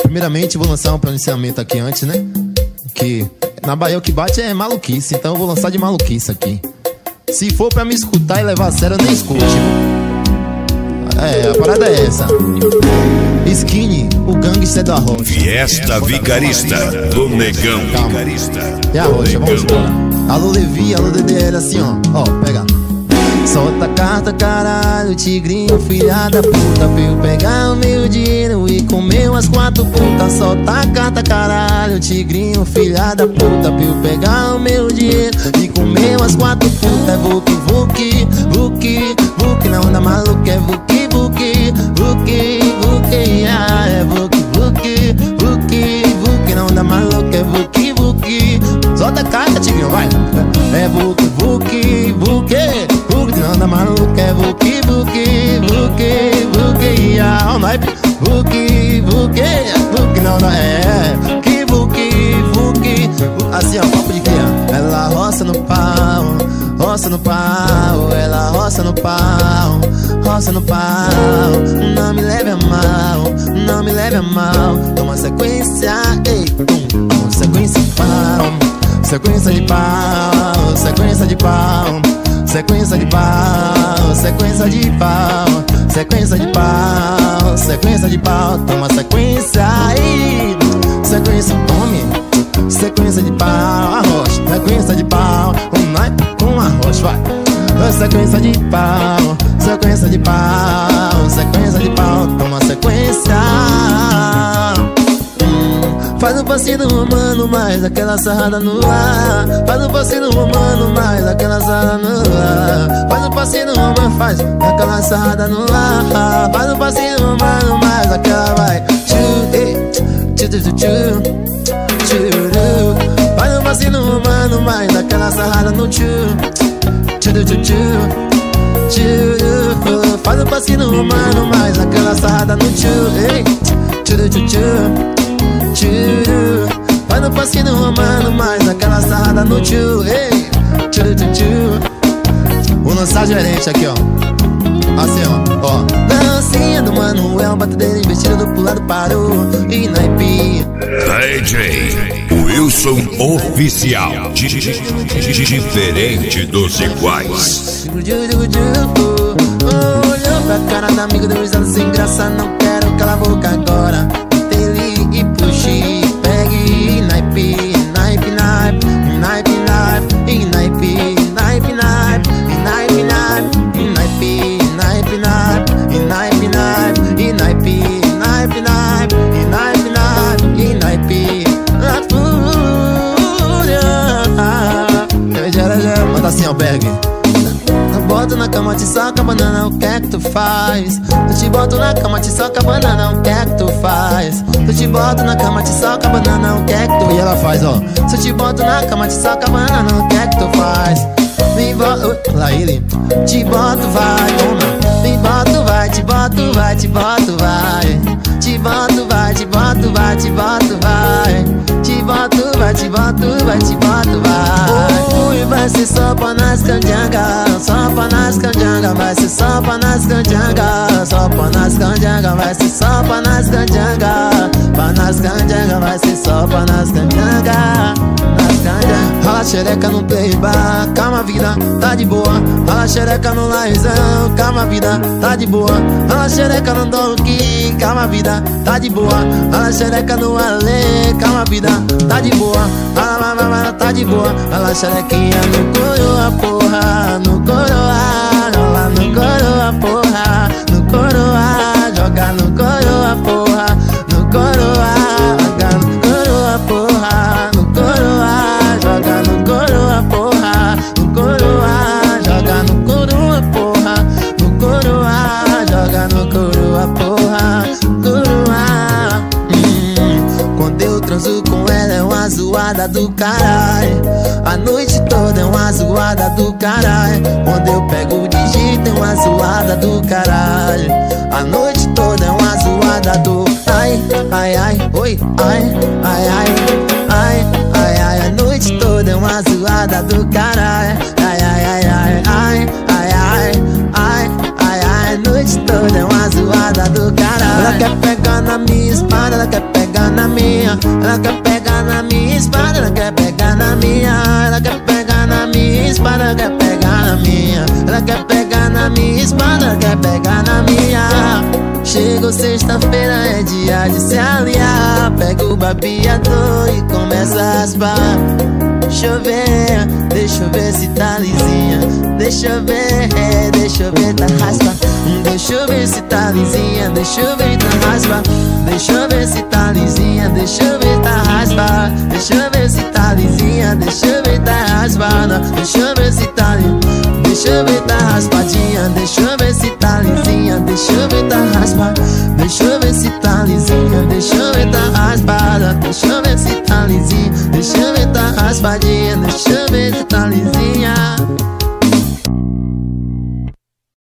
Primeiramente vou lançar um pronunciamento aqui antes, né? Que na Bahia o que bate é maluquice, então eu vou lançar de maluquice aqui. Se for pra me escutar e levar a sério, eu nem escute, viu? É, a parada é essa. Skinny, o gangster da rocha. Fiesta Vigarista do Negão. Calma. E a rocha, vamos embora. Alô Levi, alô DDL, assim ó. Ó, pega. Solta a carta, caralho, tigrinho, filha da puta, pra eu pegar o meu dinheiro e comer umas 4 putas. Solta a carta, caralho, tigrinho, filha da puta, pra eu pegar o meu dinheiro e comer umas 4 putas. É vuki, vuki, vuki, vuki, na onda maluca é vuki, vuki, vuki, vuki, é vuki, vuki, vuki, vuki, na onda maluca é vuki, vuki. Solta a carta, tigrinho, vai. É vuki, vuki, vuki, não anda maluca, é vuki, vuki, vuki, vuki, all night. Vuki, vuki, vuki, não dá, que vuki, vuki. Assim ó, papo de criança. Ela roça no pau, roça no pau. Ela roça no pau, roça no pau. Não me leve a mal, não me leve a mal. Toma sequência, ei, tum, sequência de pau, sequência de pau, sequência de pau. Sequência de pau, sequência de pau, sequência de pau, sequência de pau. Toma sequência aí, sequência, tome, sequência de pau, arrocha, sequência de pau, com arrocha, vai. Sequência de pau, sequência de pau, sequência de pau. Toma sequência. Faz um passinho romano, mais aquela sarrada no ar. Faz um passinho romano, mais aquela sarrada no ar. Faz um passinho romano, faz aquela sarrada no ar. Faz um passinho romano, mais aquela vai. Faz um passinho romano, mais aquela sarrada no Faz um passinho romano, mais aquela sarrada no Faz um passinho romano, mais aquela sarrada no tchu. Ei, tchu, tchu, tchu. Vou lançar gerente aqui, ó. Assim, ó. Dancinha do Manuel, batedeira investida do pulado parou. E naipe DJ Wilson Oficial. Diferente dos iguais. Olhou pra cara da amiga, deu risada sem graça. Não quero calar a boca agora. E puxe, pegue, naipe, naipe, naipe, naipe, naipe, naipe, naipe, naipe, naipe, naipe, naipe, naipe, naipe, naipe, naipe, naipe, naipe, naipe, naipe, a fúria. Manda assim, albergue. Boto na cama, te soca, banana, o que é que tu faz? Eu te boto na cama, te soca, banana, o que é que tu faz? Eu te boto na cama, te soca, banana, o que é que tu... E ela faz, ó. Se eu te boto na cama, te soca, banana, o que é que tu faz? Me boto... Lá ele. Te boto, vai, toma. Me boto, vai, te boto, vai, te boto, vai. Te boto, vai, te boto, vai, te boto, vai. Te boto, vai, te boto, vai, te boto, vai. Ui, vai ser só pra nas canjangas, só pra nas canjangas, vai ser só pra nas canjangas, só pra nas canjangas, vai ser só pra nas canjangas, pra nas canjangas, vai ser só pra nas canjangas, nas canjangas. Rala xereca no play bar, calma vida, tá de boa. Rala xereca no laizão, calma vida, tá de boa. Rala xereca no donkey, calma vida, tá de boa. Rala xereca no ale, calma vida, tá de boa. Rala, tá de boa. Rala xerequinha no coroa, porra, no coroa. Rola no coroa, porra, no coroa. Joga no coroa, porra, no coroa. Joga no coroa, porra, no coroa. Joga no coroa, porra, no coroa. Joga no coroa, porra, no coroa. Joga no coroa, porra, coroa. Quando eu transo com ela é uma zoada do caralho. A noite toda é uma zoada do caralho. Quando eu pego o digito é uma zoada do caralho. A noite toda é uma zoada do ai, ai, ai, oi, ai, ai, ai, ai, ai, ai. A noite toda é uma zoada do caralho. Ai, ai, ai, ai, ai, ai, ai, ai, ai, ai. A noite toda é uma zoada do caralho. Ela quer pegar na minha espada, ela quer pegar pegar na minha, ela quer pegar na minha espada, ela quer pegar na minha, ela quer pegar na minha espada, ela quer pegar na minha, ela quer pegar na minha espada, ela quer pegar na minha. Chegou sexta-feira, é dia de se aliar. Pega o barbeador e começa a raspar. Deixa eu ver se tá lisinha. Deixa eu ver, tá raspa. Deixa eu ver se tá lisinha. Deixa eu ver, tá raspa. Deixa eu ver se tá lisinha. Deixa eu ver, tá raspa. Deixa eu ver se tá lisinha. Deixa eu ver, tá raspada. Deixa eu ver se tá lisinha. Deixa eu ver, tá raspadinha. Deixa eu ver se tá lisinha. Deixa eu ver, tá raspada. Deixa eu ver se tá lisinha. Deixa eu ver, tá raspada. Deixa eu ver se tá lisinha. Deixa eu ver, tá raspadinha. Deixa eu ver se tá lisinha.